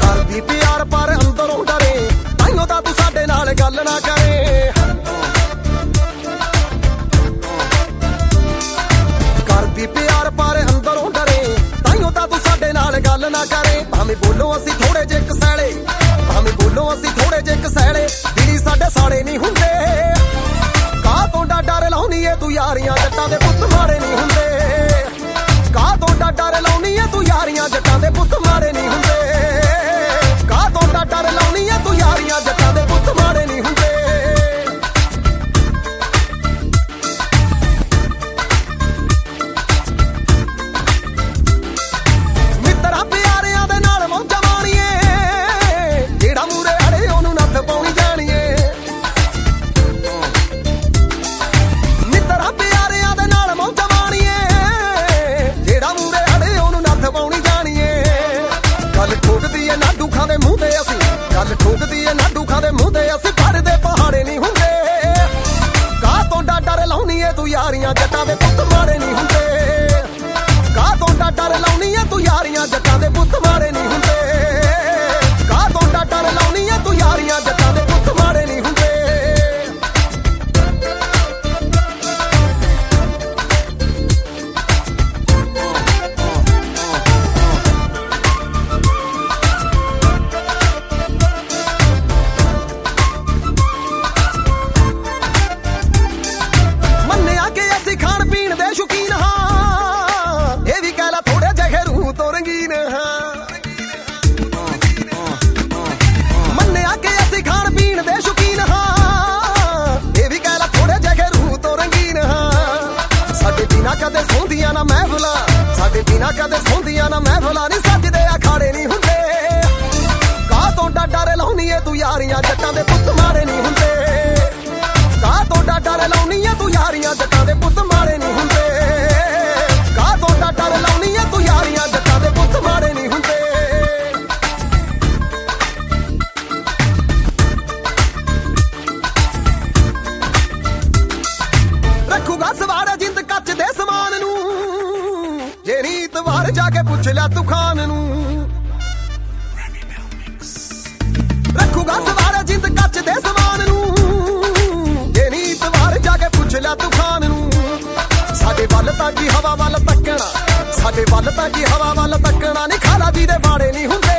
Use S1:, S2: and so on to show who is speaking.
S1: ਕਰਦੀ ਪਿਆਰ ਪਰ ਅੰਦਰੋਂ ਡਰੇ, ਤਾਈਓ ਤਾਂ ਤੂੰ ਸਾਡੇ ਨਾਲ ਗੱਲ ਨਾ ਕਰੇ। ਕਰਦੀ ਪਿਆਰ ਪਰ ਅੰਦਰੋਂ ਡਰੇ, ਤਾਈਓ ਤਾਂ ਤੂੰ ਸਾਡੇ ਨਾਲ ਗੱਲ ਨਾ ਕਰੇ। ਭਾਵੇਂ ਬੋਲੋ ਅਸੀਂ ਥੋੜੇ ਜਿਹੇ ਕਸੈਲੇ, ਭਾਵੇਂ ਬੋਲੋ ਅਸੀਂ ਥੋੜੇ ਜਿਹੇ ਕਸੈਲੇ, ਦਿਲੀ ਸਾਡੇ ਸਾੜੇ ਨਹੀਂ ਹੁੰਦੇ। ਕਾਹ ਤੋਂ ਡਰ ਲਾਉਣੀ ਏ ਤੂੰ ਯਾਰੀਆਂ, ਜੱਟਾਂ ਦੇ ਪੁੱਤ ਮਾੜੇ ਨਹੀਂ ਹੁੰਦੇ। ਕਾਹ ਤੋਂ ਡਰ ਲਾਉਣੀ ਏ ਤੂੰ ਯਾਰੀਆਂ, ਜੱਟਾਂ ਦੇ ਪੁੱਤ ਮਾੜੇ ਨਹੀਂ ਹੁੰਦੇ। ਕਾਹ ਤੋਂ ਡਰ ਲਾਉਣੀ ਏ ਤੂੰ ਯਾਰੀਆਂ, ਜੱਟਾਂ ਦੇ ਪੁੱਤ ਮਾੜੇ ਨਹੀਂ ਹੁੰਦੇ। ਮਿੱਤਰਾਂ ਪਿਆਰਿਆਂ ਦੇ ਨਾਲ ਮੌਜਾਂ ਮਾਣੀਏ, ਜਿਹੜਾ ਮੂਰੇ ਅੜੇ ਉਹਨੂੰ ਨੱਥ ਪਾਉਣੀ ਜਾਣੀਏ। ਮਿੱਤਰਾਂ ਪਿਆਰਿਆਂ ਦੇ ਨਾਲ ਮੌਜਾਂ ਮਾਣੀਏ, ਜਿਹੜਾ ਮੂਰੇ ਅੜੇ ਉਹਨੂੰ ਨੱਥ ਪਾਉਣੀ ਜਾਣੀਏ। ਗੱਲ ਠੋਕਦੀ ਏ ਨਾ ਦੁੱਖਾਂ ਦੇ ਮੂੰਹ ਤੇ ਅਸੀਂ, ਗੱਲ ਠੋਕਦੀ ਏ ਨਾ ਦੁੱਖਾਂ ਦੇ ਮੂੰਹ ਤੇ ਅਸੀਂ, ਪੜਦੇ ਪਹਾੜੇ ਨਹੀਂ ਹੁੰਦੇ। ਕਾਹ ਤੋਂ ਡਰ ਲਾਉਣੀ ਏ ਤੂੰ ਯਾਰੀਆਂ, ਜੱਟਾਂ ਦੇ ਪੁੱਤ ਮਾੜੇ ਨਹੀਂ ਹੁੰਦੇ। ਕਾਹ ਤੋਂ ਡਰ ਲਾਉਣੀ ਏ ਤੂੰ ਯਾਰੀਆਂ, ਜੱਟਾਂ ਦੇ ਪੁੱਤ ਮਾੜੇ ਨਹੀਂ ਹੁੰਦੇ। ਕਾਹ ਤੋਂ ਡਰ ਲਾਉਣੀ ਏ ਤੂੰ ਯਾਰੀਆਂ, ਜੱਟਾਂ ਦੇ ਪੁੱਤ ਮਾੜੇ ਨਹੀਂ ਹੁੰਦੇ। ਮੰਨਿਆ ਕਿ ਅਸੀਂ ਖਾਣ ਪੀਣ ਦੇ ਸ਼ੌਕੀਨ ਹਾਂ, ਇਹ ਵੀ ਕਹਿ ਲਾ ਥੋੜੇ ਜਿਹੇ ਰੂਹ ਤੋਂ ਰੰਗੀਨ ਹਾਂ। ਮੰਨਿਆ ਕਿ ਅਸੀਂ ਖਾਣ ਪੀਣ ਦੇ ਸ਼ੌਕੀਨ ਹਾਂ, ਇਹ ਵੀ ਕਹਿ ਲਾ ਥੋੜੇ ਜਿਹੇ ਰੂਹ ਤੋਂ ਰੰਗੀਨ ਹਾਂ। ਸਾਡੇ ਬਿਨਾਂ ਕਦੇ ਸੌਂਦੀਆਂ ਨਾ ਮਹਿਫਲਾਂ, ਸਾਡੇ ਬਿਨਾਂ ਕਦੇ ਸੌਂਦੀਆਂ ਨਾ ਮਹਿਫਲਾਂ, ਨਹੀਂ ਸੱਜਦੇ ਅਖਾੜੇ ਨਹੀਂ ਹੁੰਦੇ। ਕਾਹ ਤੋਂ ਡਰ ਲਾਉਣੀ ਏ ਤੂੰ ਯਾਰੀਆਂ, ਜੱਟਾਂ ਦੇ ਪੁੱਤ ਮਾੜੇ ਨਹੀਂ ਹੁੰਦੇ। ਕਾਹ ਤੋਂ ਡਰ ਲਾਉਣੀ ਏ ਤੂੰ ਯਾਰੀਆਂ, ਜੱਟਾਂ ਦੇ ਪੁੱਤ ਮਾੜੇ ਨਹੀਂ ਹੁੰਦੇ। ਕਾਹ ਤੋਂ ਡਰ ਲਾਉਣੀ ਏ ਤੂੰ ਯਾਰੀਆਂ, ਜੱਟਾਂ ਦੇ ਪੁੱਤ ਮਾੜੇ ਨਹੀਂ ਹੁੰਦੇ। ਰੱਖੂਗਾ ਸਵਾਰ ਜਿੰਦ ਕੱਚ ਦੇ ਸਮਾਨ ਨੂੰ, ਜੇ ਰੀਤ ਵਾਰ ਜਾ ਕੇ ਪੁੱਛ ਲੈ ਤੂੰ ਖਾਨ ਨੂੰ। ਰੱਖੂਗਾ ਸਵਾਰ ਜਿੰਦ ਕੱਚ ਦੇ ਸਮਾਨ ਨੂੰ, ਜੇ ਰੀਤ ਵਾਰ ਜਾ ਕੇ ਪੁੱਛ ਲੈ ਤੂੰ ਖਾਨ ਨੂੰ। ਸਾਡੇ ਵੱਲ ਤਾਂ ਕੀ ਹਵਾ ਵੱਲ ਤੱਕਣਾ, ਸਾਡੇ ਵੱਲ ਤਾਂ ਕੀ ਹਵਾ ਵੱਲ ਤੱਕਣਾ, ਨਹੀਂ ਖਾਲਾ ਵੀ ਦੇ ਬਾੜੇ ਨਹੀਂ ਹੁੰਦੇ।